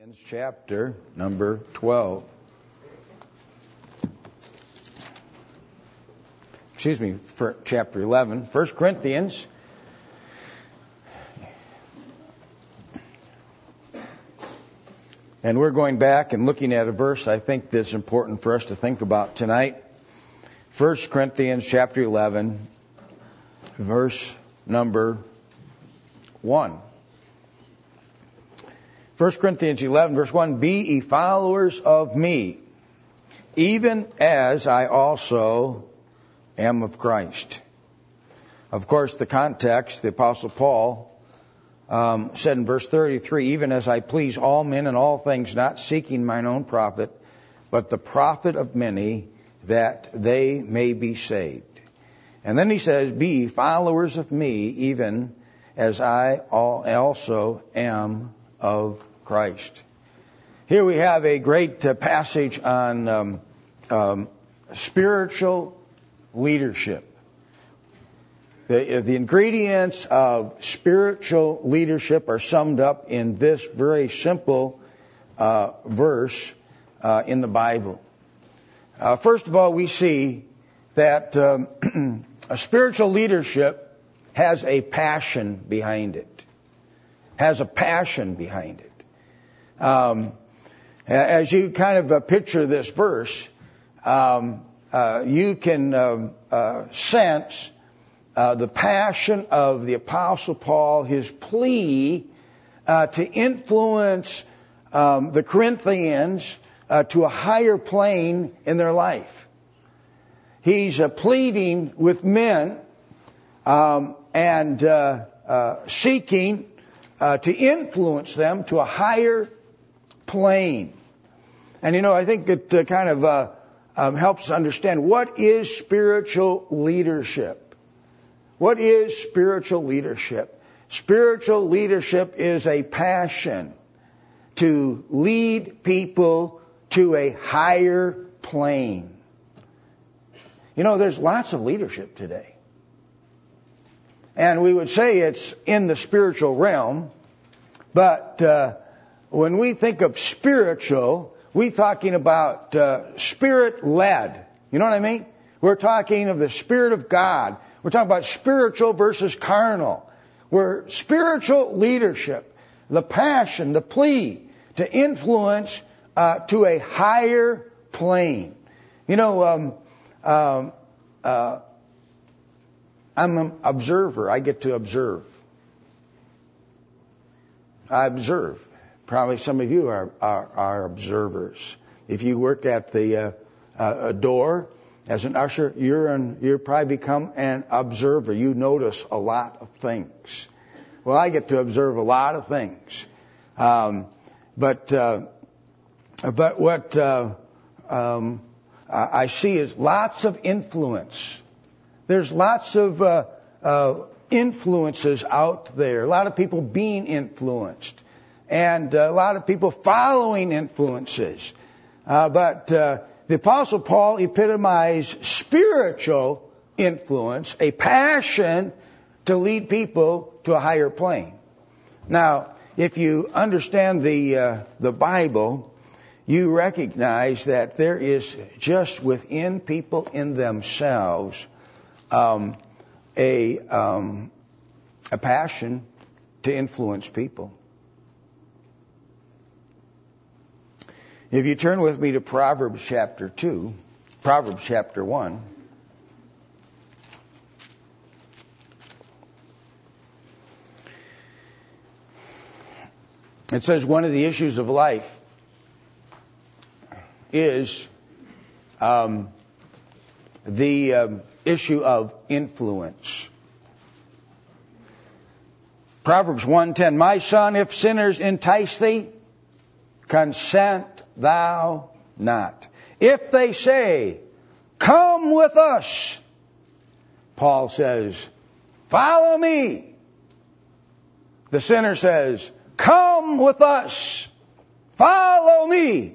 Chapter number 12. For chapter 11. 1 Corinthians. And we're going back and looking at a verse I think that's important for us to think about tonight. 1 Corinthians chapter 11, verse number 1. 1 Corinthians 11, verse 1, Be ye followers of me, even as I also am of Christ. Of course, the context, the Apostle Paul said in verse 33, Even as I please all men in all things, not seeking mine own profit, but the profit of many, that they may be saved. And then he says, Be ye followers of me, even as I also am of Christ. Here we have a great passage on spiritual leadership. The ingredients of spiritual leadership are summed up in this very simple verse in the Bible. First of all, we see that a spiritual leadership has a passion behind it. Has a passion behind it. As you kind of picture this verse, you can sense the passion of the Apostle Paul, his plea to influence the Corinthians to a higher plane in their life. He's pleading with men and seeking to influence them to a higher plane. And I think it kind of helps us understand what is spiritual leadership. What is spiritual leadership? Spiritual leadership is a passion to lead people to a higher plane. There's lots of leadership today. And we would say it's in the spiritual realm, but when we think of spiritual, we're talking about spirit-led. You know what I mean? We're talking of the Spirit of God. We're talking about spiritual versus carnal. We're spiritual leadership, the passion, the plea to influence to a higher plane. I'm an observer. I get to observe. I observe. Probably some of you are observers. If you work at the door as an usher, you're probably become an observer. You notice a lot of things. Well, I get to observe a lot of things, but what I see is lots of influence. There's lots of influences out there. A lot of people being influenced. And a lot of people following influences. But the Apostle Paul epitomized spiritual influence, a passion to lead people to a higher plane. Now, if you understand the Bible, you recognize that there is just within people in themselves a passion to influence people. If you turn with me to Proverbs chapter 2, Proverbs chapter 1. It says one of the issues of life is the issue of influence. Proverbs 1:10, My son, if sinners entice thee, consent thou not. If they say, Come with us, Paul says, Follow me. The sinner says, Come with us, follow me.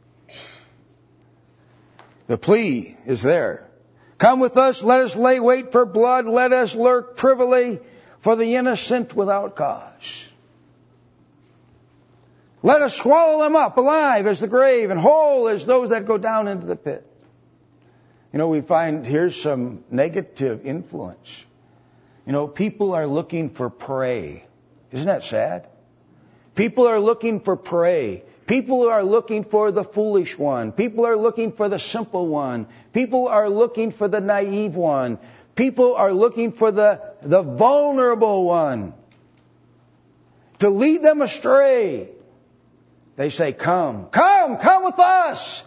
The plea is there. Come with us, let us lay wait for blood, let us lurk privily for the innocent without cause. Let us swallow them up alive as the grave and whole as those that go down into the pit. We find here's some negative influence. People are looking for prey. Isn't that sad? People are looking for prey. People are looking for the foolish one. People are looking for the simple one. People are looking for the naive one. People are looking for the vulnerable one to lead them astray. They say, come with us.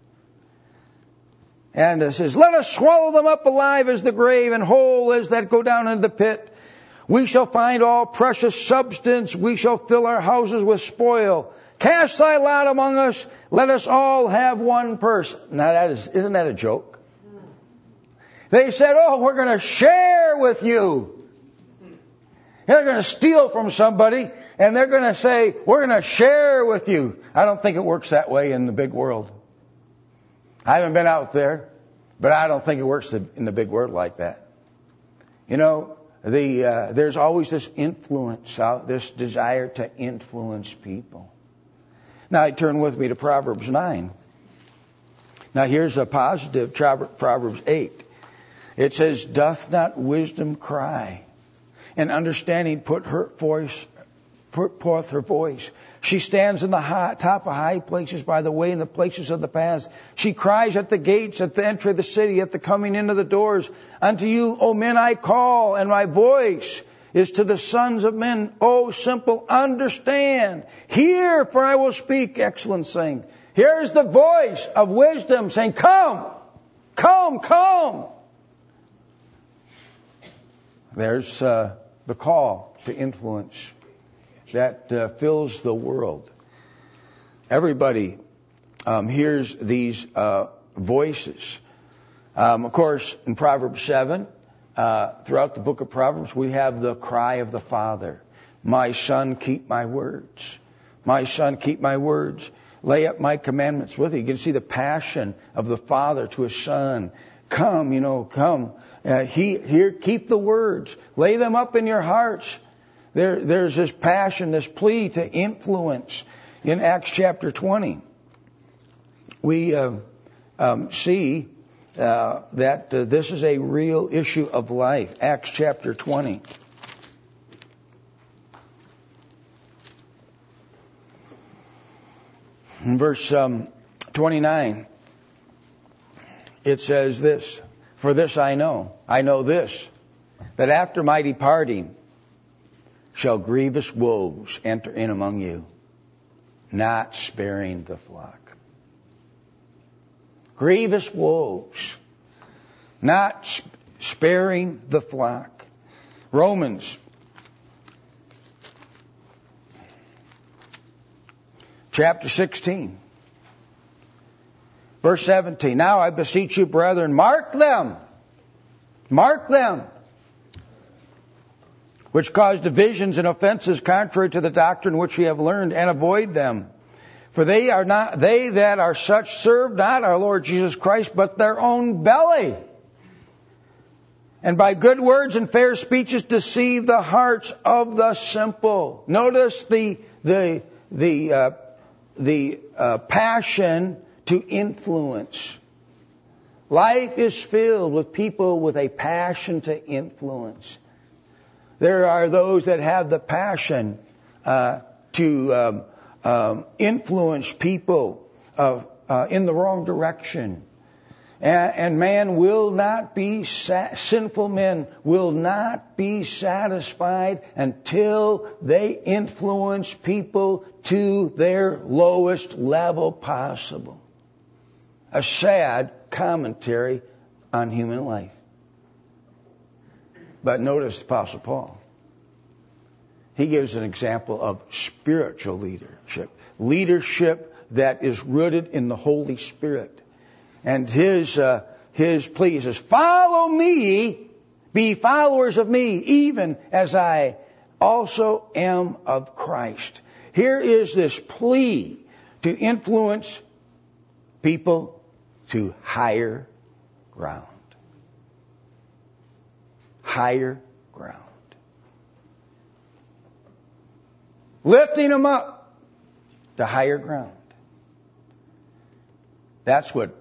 And it says, let us swallow them up alive as the grave and whole as that go down into the pit. We shall find all precious substance. We shall fill our houses with spoil. Cast thy lot among us. Let us all have one person. Now isn't that a joke? They said, we're going to share with you. They're going to steal from somebody and they're going to say, we're going to share with you. I don't think it works that way in the big world. I haven't been out there, but I don't think it works in the big world like that. There's always this influence, this desire to influence people. Now, turn with me to Proverbs 9. Now, here's a positive, Proverbs 8. It says, doth not wisdom cry, and understanding put forth her voice? She stands in the top of high places by the way in the places of the paths. She cries at the gates, at the entry of the city, at the coming into the doors. Unto you, O men, I call, and my voice is to the sons of men. O simple, understand. Hear, for I will speak. Excellent saying. Here's the voice of wisdom saying, come, come, come. There's the call to influence that fills the world. Everybody hears these voices. Of course, in Proverbs 7, throughout the book of Proverbs, we have the cry of the Father. My son, keep my words. My son, keep my words. Lay up my commandments with you. You can see the passion of the Father to his son. Come, come. Here, keep the words. Lay them up in your hearts. There's this passion, this plea to influence. In Acts chapter 20, we see that this is a real issue of life. Acts chapter 20. In verse 29, it says this, for this I know this, that after my departing shall grievous woes enter in among you, not sparing the flock. Grievous woes, not sparing the flock. Romans chapter 16, verse 17. Now I beseech you, brethren, mark them, which cause divisions and offenses contrary to the doctrine which ye have learned, and avoid them. For they that are such serve not our Lord Jesus Christ, but their own belly. And by good words and fair speeches deceive the hearts of the simple. Notice the passion to influence. Life is filled with people with a passion to influence. There are those that have the passion to influence people in the wrong direction. And man will not be, sinful men will not be satisfied until they influence people to their lowest level possible. A sad commentary on human life. But notice the Apostle Paul. He gives an example of spiritual leadership. Leadership that is rooted in the Holy Spirit. And his plea is, follow me, be followers of me, even as I also am of Christ. Here is this plea to influence people to higher ground. Higher ground. Lifting them up. to higher ground. That's what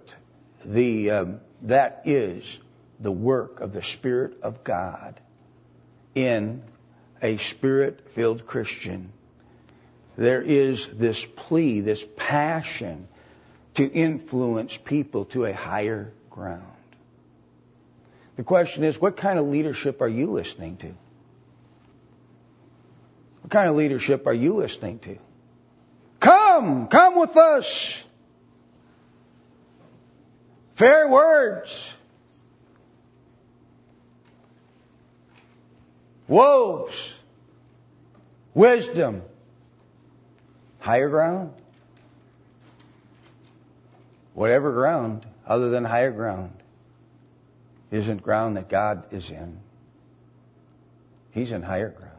that is the work of the Spirit of God in a Spirit-filled Christian. There is this plea, this passion to influence people to a higher ground. The question is, what kind of leadership are you listening to? What kind of leadership are you listening to? Come with us. Fair words. Woes. Wisdom. Higher ground. Whatever ground other than higher ground isn't ground that God is in. He's in higher ground.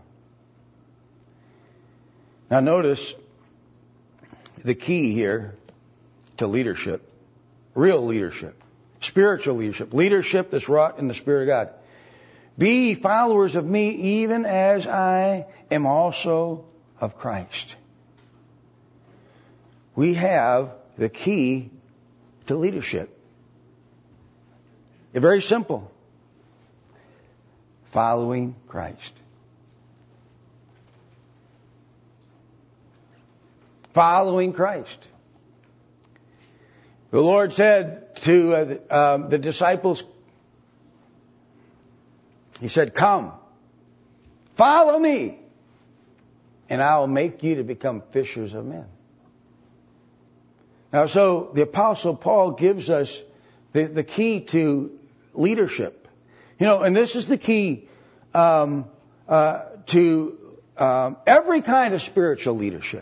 Now notice the key here to leadership. Real leadership. Spiritual leadership. Leadership that's wrought in the Spirit of God. Be ye followers of me, even as I am also of Christ. We have the key to leadership. It's very simple. Following Christ. Following Christ. The Lord said to the disciples, He said, come, follow me, and I'll make you to become fishers of men. Now, so the Apostle Paul gives us the key to leadership. And this is the key to every kind of spiritual leadership.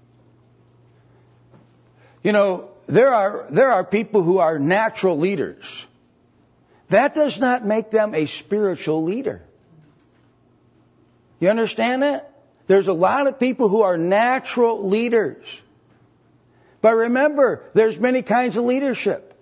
There are people who are natural leaders. That does not make them a spiritual leader. You understand that? There's a lot of people who are natural leaders. But remember, there's many kinds of leadership.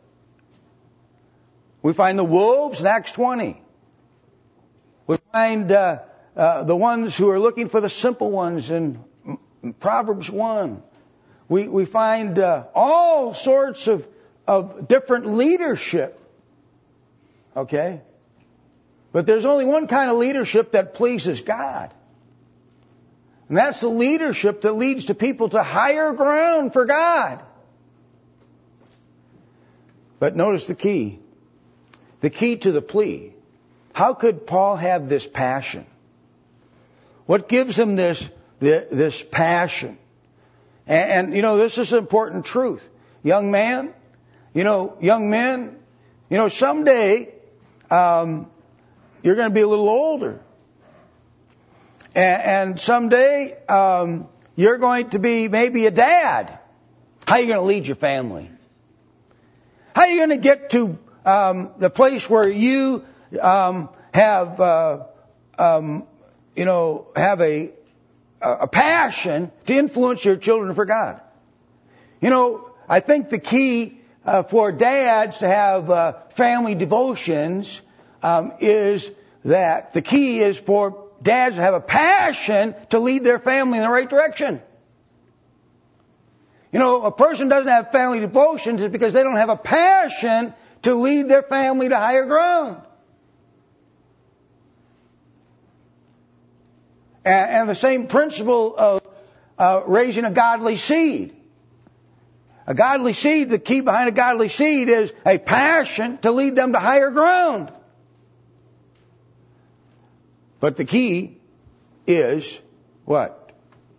We find the wolves in Acts 20. We find the ones who are looking for the simple ones in Proverbs 1. We find all sorts of different leadership. Okay? But there's only one kind of leadership that pleases God. And that's the leadership that leads to people to higher ground for God. But notice the key. The key to the plea. How could Paul have this passion? What gives him this passion? And this is an important truth. Young men, someday, you're going to be a little older. And someday, you're going to be maybe a dad. How are you going to lead your family? How are you going to get to the place where you have a passion to influence your children for God? I think the key for dads to have family devotions is that the key is for dads to have a passion to lead their family in the right direction. A person doesn't have family devotions is because they don't have a passion to lead their family to higher ground. And the same principle of raising a godly seed. A godly seed, the key behind a godly seed is a passion to lead them to higher ground. But the key is what?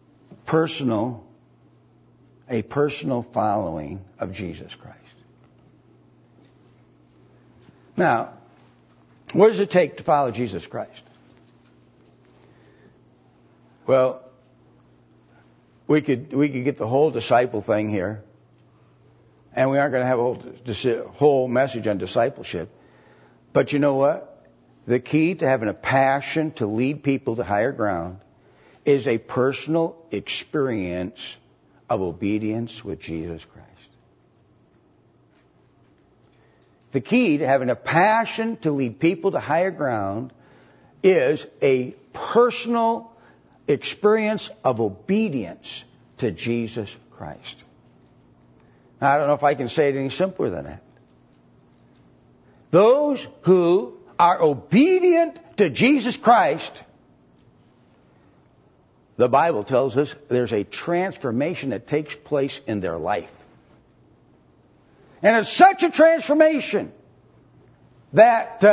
A personal following of Jesus Christ. Now, what does it take to follow Jesus Christ? Well, we could get the whole disciple thing here, and we aren't going to have a whole message on discipleship. But you know what? The key to having a passion to lead people to higher ground is a personal experience of obedience with Jesus Christ. The key to having a passion to lead people to higher ground is a personal experience of obedience to Jesus Christ. Christ. Now, I don't know if I can say it any simpler than that. Those who are obedient to Jesus Christ, the Bible tells us there's a transformation that takes place in their life. And it's such a transformation that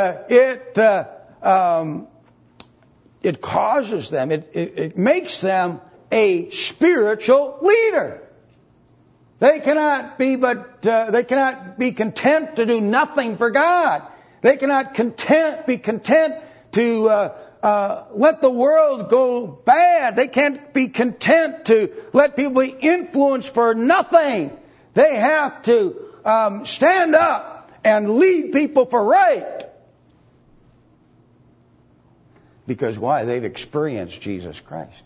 it causes them, it makes them a spiritual leader. They cannot be content to do nothing for God. They cannot be content to let the world go bad. They can't be content to let people be influenced for nothing. They have to stand up and lead people for right. Because why? They've experienced Jesus Christ.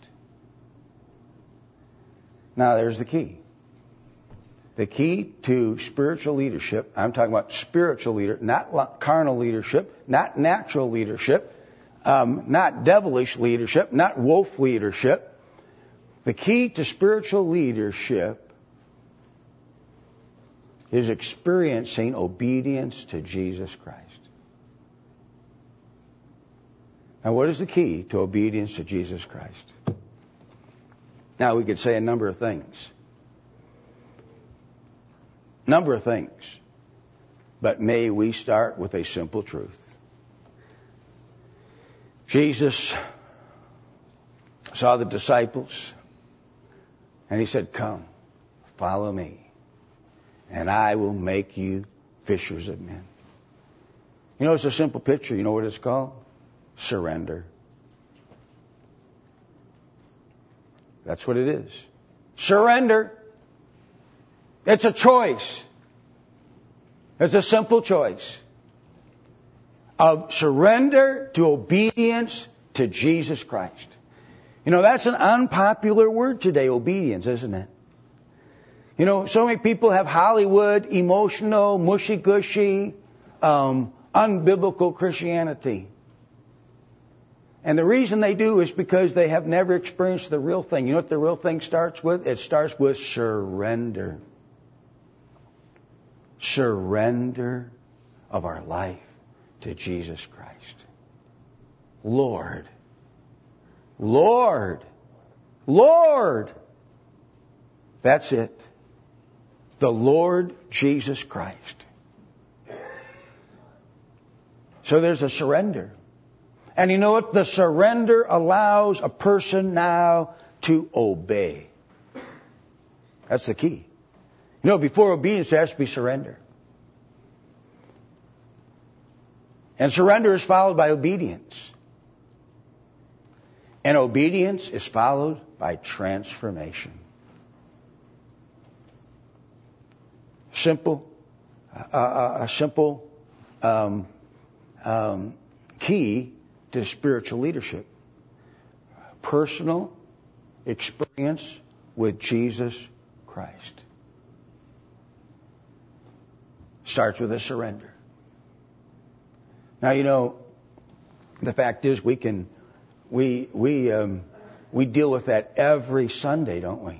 Now there's the key. The key to spiritual leadership, I'm talking about spiritual leader, not carnal leadership, not natural leadership, not devilish leadership, not wolf leadership. The key to spiritual leadership is experiencing obedience to Jesus Christ. Now, what is the key to obedience to Jesus Christ? Now, we could say a number of things. But may we start with a simple truth. Jesus saw the disciples and he said, "Come, follow me, and I will make you fishers of men." You know, it's a simple picture. You know what it's called? Surrender. That's what it is. Surrender. It's a choice. It's a simple choice of surrender to obedience to Jesus Christ. You know, that's an unpopular word today, obedience, isn't it? You know, so many people have Hollywood, emotional, mushy-gushy, unbiblical Christianity. And the reason they do is because they have never experienced the real thing. You know what the real thing starts with? It starts with surrender. Surrender of our life to Jesus Christ. Lord. Lord. Lord. That's it. The Lord Jesus Christ. So there's a surrender. And you know what? The surrender allows a person now to obey. That's the key. You know, before obedience, there has to be surrender. And surrender is followed by obedience. And obedience is followed by transformation. A simple key to spiritual leadership. Personal experience with Jesus Christ. Starts with a surrender. Now, you know, the fact is we deal with that every Sunday, don't we?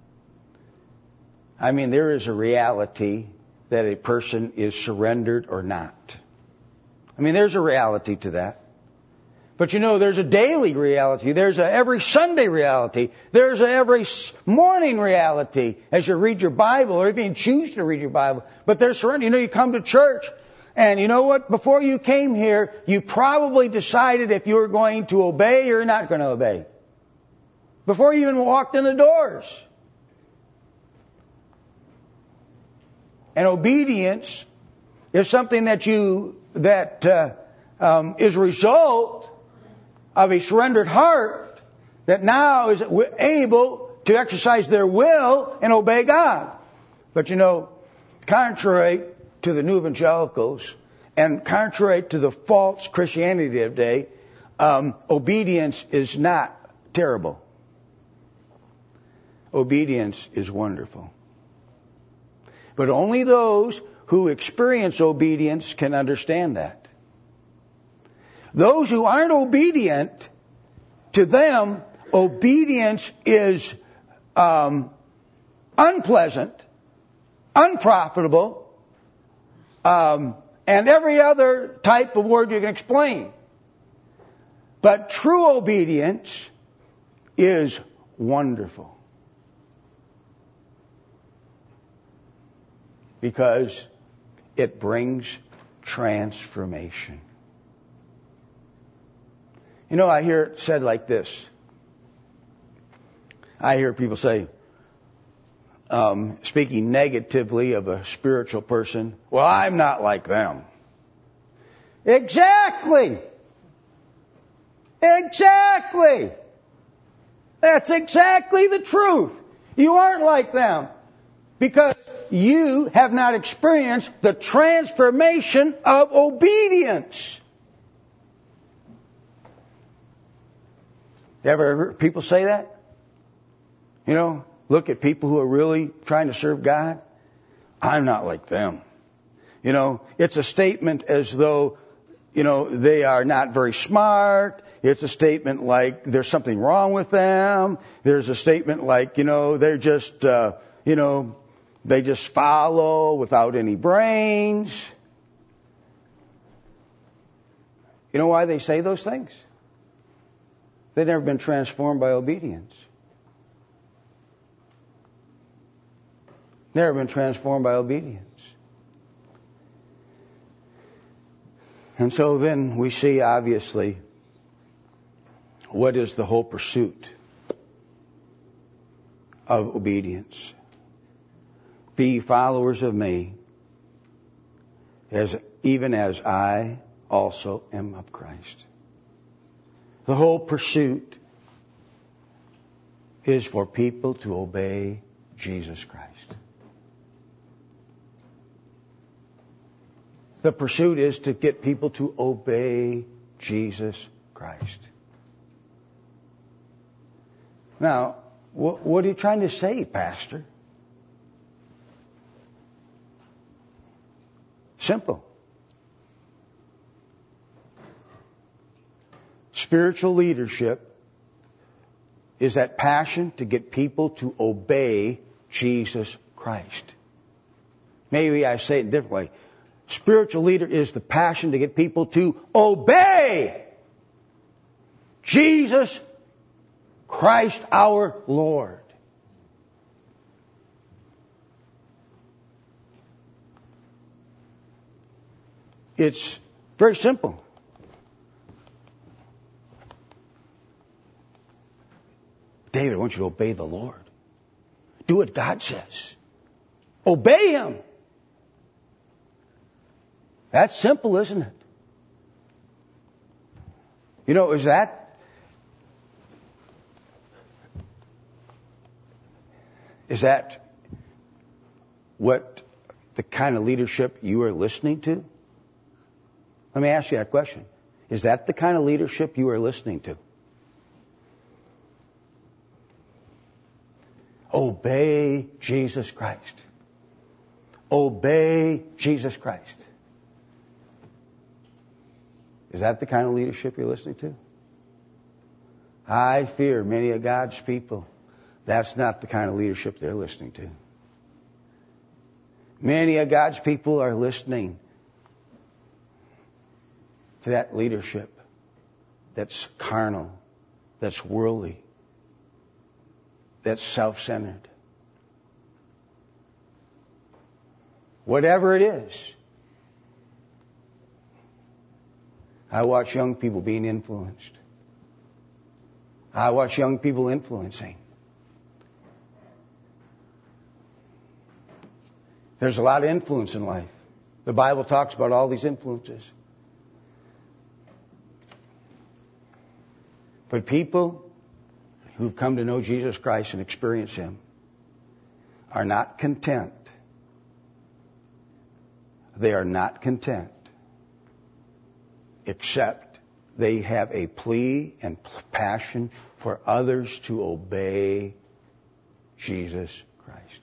I mean, there is a reality that a person is surrendered or not. I mean, there's a reality to that. But you know, there's a daily reality. There's a every Sunday reality. There's a every morning reality as you read your Bible or even choose to read your Bible. But there's surrender. You know, you come to church and you know what? Before you came here, you probably decided if you were going to obey or not going to obey. Before you even walked in the doors. And obedience is something that is a result of a surrendered heart that now is able to exercise their will and obey God. But you know, contrary to the new evangelicals and contrary to the false Christianity of the day, obedience is not terrible. Obedience is wonderful. But only those who experience obedience can understand that. Those who aren't obedient, to them, obedience is a unpleasant, unprofitable, and every other type of word you can explain. But true obedience is wonderful. Because it brings transformation. You know, I hear it said like this. I hear people say, speaking negatively of a spiritual person, well, I'm not like them. Exactly. Exactly. That's exactly the truth. You aren't like them because you have not experienced the transformation of obedience. You ever heard people say that? You know, look at people who are really trying to serve God. I'm not like them. You know, it's a statement as though, you know, they are not very smart. It's a statement like there's something wrong with them. There's a statement like, you know, they're just, you know, they just follow without any brains. You know why they say those things? They've never been transformed by obedience. Never been transformed by obedience. And so then we see, obviously, what is the whole pursuit of obedience. Be followers of me, even as I also am of Christ. The whole pursuit is for people to obey Jesus Christ. The pursuit is to get people to obey Jesus Christ. Now, what are you trying to say, Pastor? Simple. Spiritual leadership is that passion to get people to obey Jesus Christ. Maybe I say it a different way. Spiritual leader is the passion to get people to obey Jesus Christ our Lord. It's very simple. David, I want you to obey the Lord. Do what God says. Obey Him. That's simple, isn't it? You know, is that what the kind of leadership you are listening to? Let me ask you that question. Is that the kind of leadership you are listening to? Obey Jesus Christ. Obey Jesus Christ. Is that the kind of leadership you're listening to? I fear many of God's people, that's not the kind of leadership they're listening to. Many of God's people are listening to that leadership that's carnal, that's worldly, that's self-centered. Whatever it is. I watch young people being influenced. I watch young people influencing. There's a lot of influence in life. The Bible talks about all these influences. But people who've come to know Jesus Christ and experience Him are not content. They are not content except they have a plea and passion for others to obey Jesus Christ.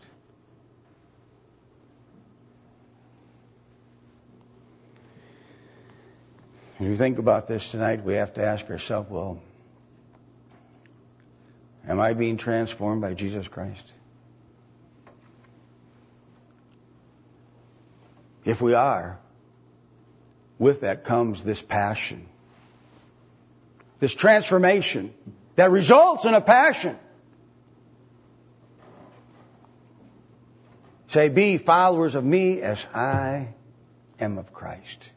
When we think about this tonight, we have to ask ourselves, well, am I being transformed by Jesus Christ? If we are, with that comes this passion, this transformation that results in a passion. Say, be followers of me as I am of Christ.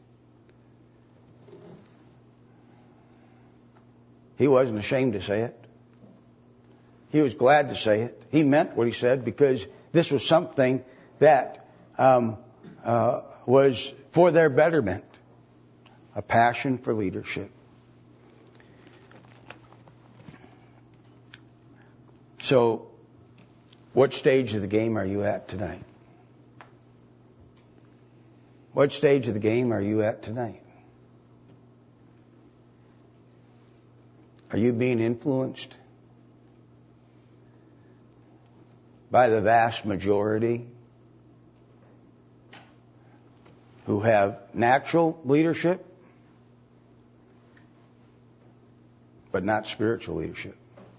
He wasn't ashamed to say it. He was glad to say it. He meant what he said because this was something that was for their betterment. A passion for leadership. So, what stage of the game are you at tonight? What stage of the game are you at tonight? Are you being influenced by the vast majority who have natural leadership, but not spiritual leadership?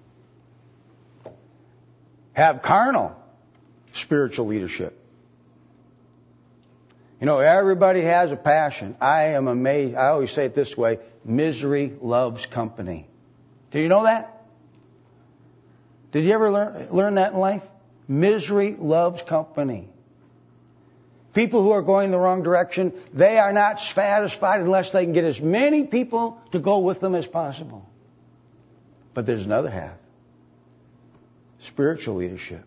Have carnal spiritual leadership. You know, everybody has a passion. I am amazed. I always say it this way: misery loves company. Do you know that? Did you ever learn that in life? Misery loves company. People who are going the wrong direction, they are not satisfied unless they can get as many people to go with them as possible. But there's another half. Spiritual leadership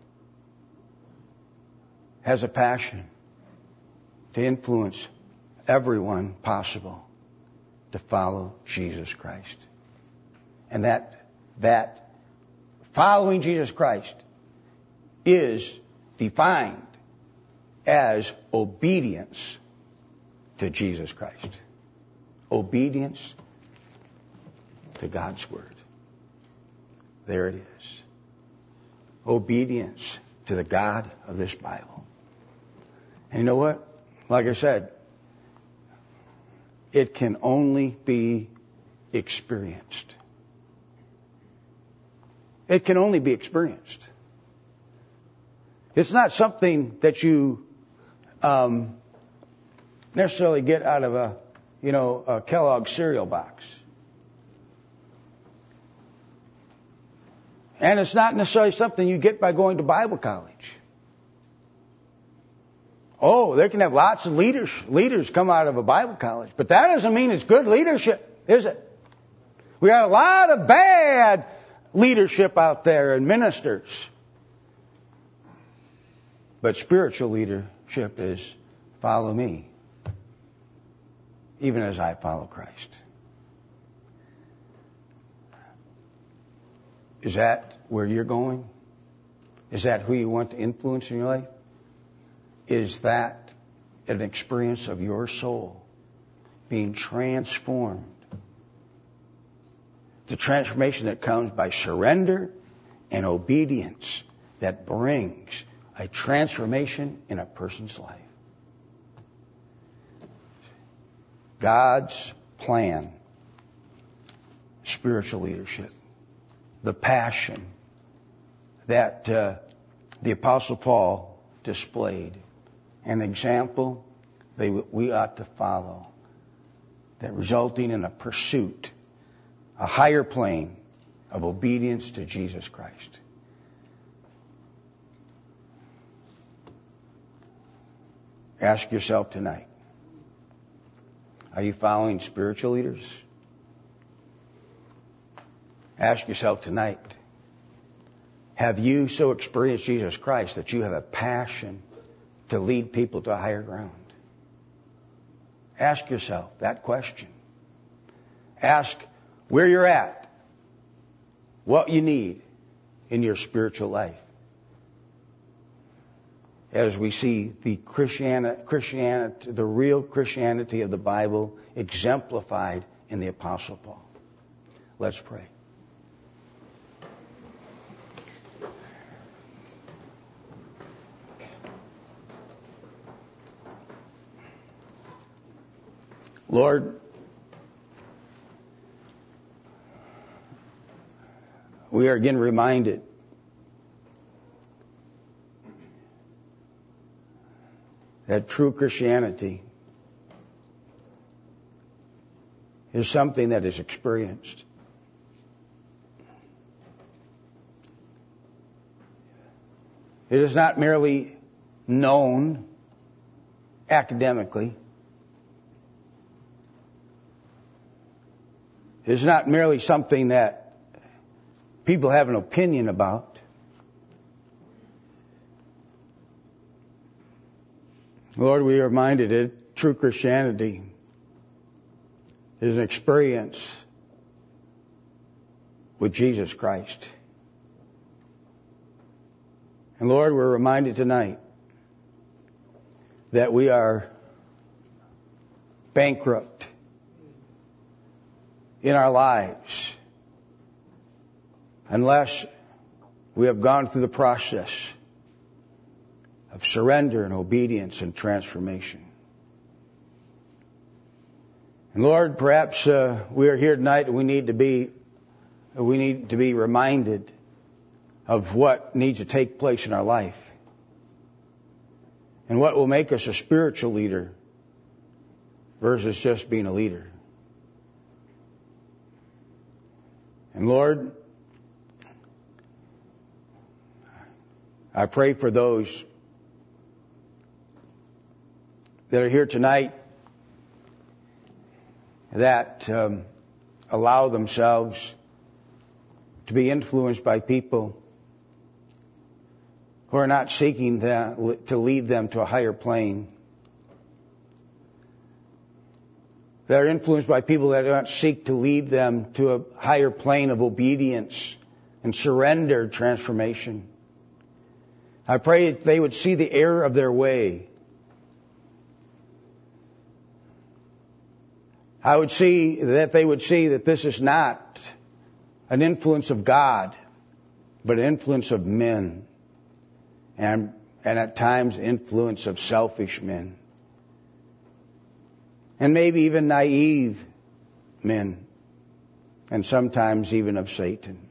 has a passion to influence everyone possible to follow Jesus Christ. And that following Jesus Christ is defined as obedience to Jesus Christ. Obedience to God's Word. There it is. Obedience to the God of this Bible. And you know what? Like I said, it can only be experienced. It can only be experienced. It's not something that you necessarily get out of a Kellogg cereal box. And it's not necessarily something you get by going to Bible college. Oh, they can have lots of leaders come out of a Bible college, but that doesn't mean it's good leadership, is it? We got a lot of bad leadership out there and ministers. But spiritual leadership is follow me, even as I follow Christ. Is that where you're going? Is that who you want to influence in your life? Is that an experience of your soul being transformed? The transformation that comes by surrender and obedience that brings a transformation in a person's life. God's plan, spiritual leadership, the passion that the Apostle Paul displayed, an example we ought to follow, that resulting in a pursuit, a higher plane of obedience to Jesus Christ. Ask yourself tonight, are you following spiritual leaders? Ask yourself tonight, have you so experienced Jesus Christ that you have a passion to lead people to a higher ground? Ask yourself that question. Ask where you're at, what you need in your spiritual life. As we see the Christianity, the real Christianity of the Bible exemplified in the Apostle Paul. Let's pray. Lord, we are again reminded that true Christianity is something that is experienced. It is not merely known academically. It is not merely something that people have an opinion about. Lord, we are reminded that true Christianity is an experience with Jesus Christ. And Lord, we're reminded tonight that we are bankrupt in our lives unless we have gone through the process of surrender and obedience and transformation. And Lord, perhaps we are here tonight and we need to be reminded of what needs to take place in our life and what will make us a spiritual leader versus just being a leader. And Lord, I pray for those that are here tonight that allow themselves to be influenced by people who are not seeking to lead them to a higher plane. That are influenced by people that do not seek to lead them to a higher plane of obedience and surrender transformation. I pray that they would see the error of their way. I would see that they would see that this is not an influence of God, but an influence of men. And at times influence of selfish men. And maybe even naive men. And sometimes even of Satan.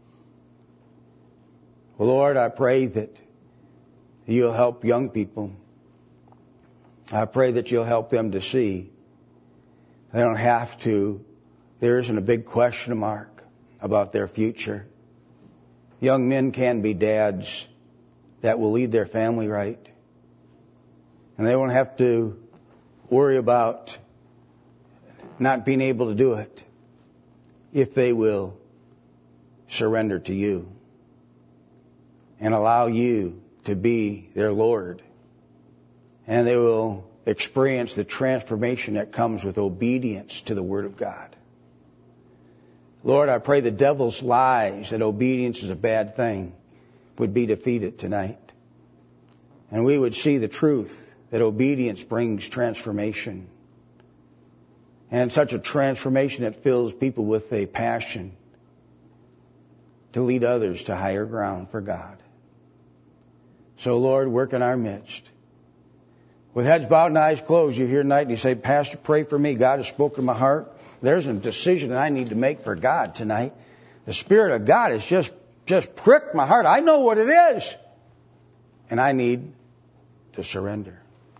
Well, Lord, I pray that you'll help young people. I pray that you'll help them to see they don't have to. There isn't a big question mark about their future. Young men can be dads that will lead their family right. And they won't have to worry about not being able to do it if they will surrender to you and allow you to be their Lord. And they will experience the transformation that comes with obedience to the Word of God. Lord, I pray the devil's lies that obedience is a bad thing would be defeated tonight. And we would see the truth that obedience brings transformation. And such a transformation that fills people with a passion to lead others to higher ground for God. So Lord, work in our midst. With heads bowed and eyes closed, you hear tonight and you say, Pastor, pray for me. God has spoken to my heart. There's a decision that I need to make for God tonight. The Spirit of God has just pricked my heart. I know what it is. And I need to surrender.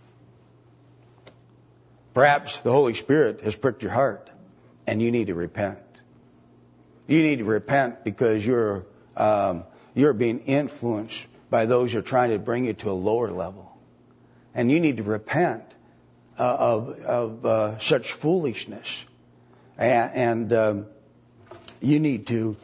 Perhaps the Holy Spirit has pricked your heart and you need to repent. You need to repent because you're being influenced by those who are trying to bring you to a lower level. And you need to repent of such foolishness. And you need to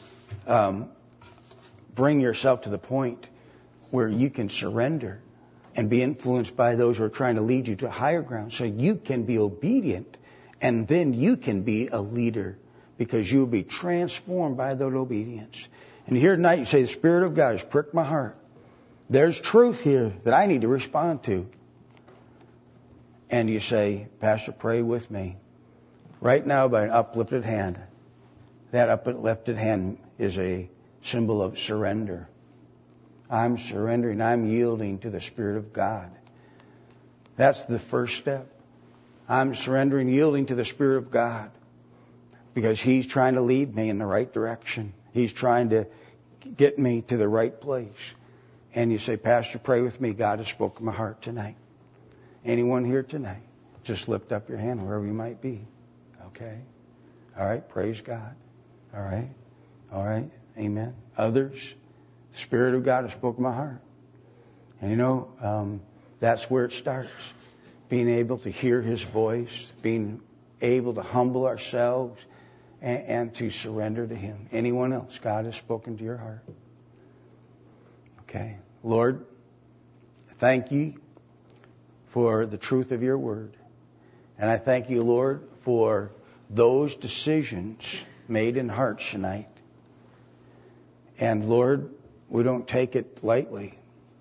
bring yourself to the point where you can surrender and be influenced by those who are trying to lead you to higher ground so you can be obedient and then you can be a leader because you will be transformed by that obedience. And here tonight you say, the Spirit of God has pricked my heart. There's truth here that I need to respond to. And you say, Pastor, pray with me. Right now by an uplifted hand. That uplifted hand is a symbol of surrender. I'm surrendering. I'm yielding to the Spirit of God. That's the first step. I'm surrendering, yielding to the Spirit of God. Because He's trying to lead me in the right direction. He's trying to get me to the right place. And you say, Pastor, pray with me. God has spoken my heart tonight. Anyone here tonight? Just lift up your hand wherever you might be. Okay? All right. Praise God. All right. All right. Amen. Others, the Spirit of God has spoken my heart. And that's where it starts. Being able to hear His voice, being able to humble ourselves and to surrender to Him. Anyone else? God has spoken to your heart. Okay. Lord, thank you for the truth of your word. And I thank you, Lord, for those decisions made in hearts tonight. And Lord, we don't take it lightly.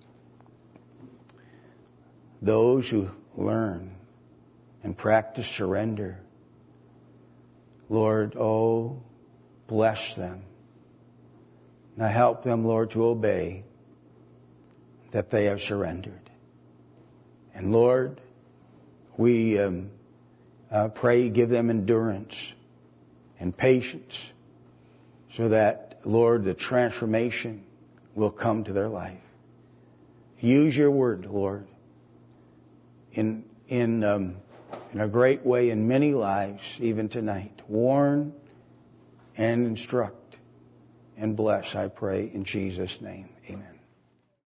Those who learn and practice surrender, Lord, bless them. Now help them, Lord, to obey that they have surrendered. And Lord, we pray, give them endurance and patience so that, Lord, the transformation will come to their life. Use your word, Lord, in a great way in many lives, even tonight. Warn and instruct and bless, I pray, in Jesus' name. Amen.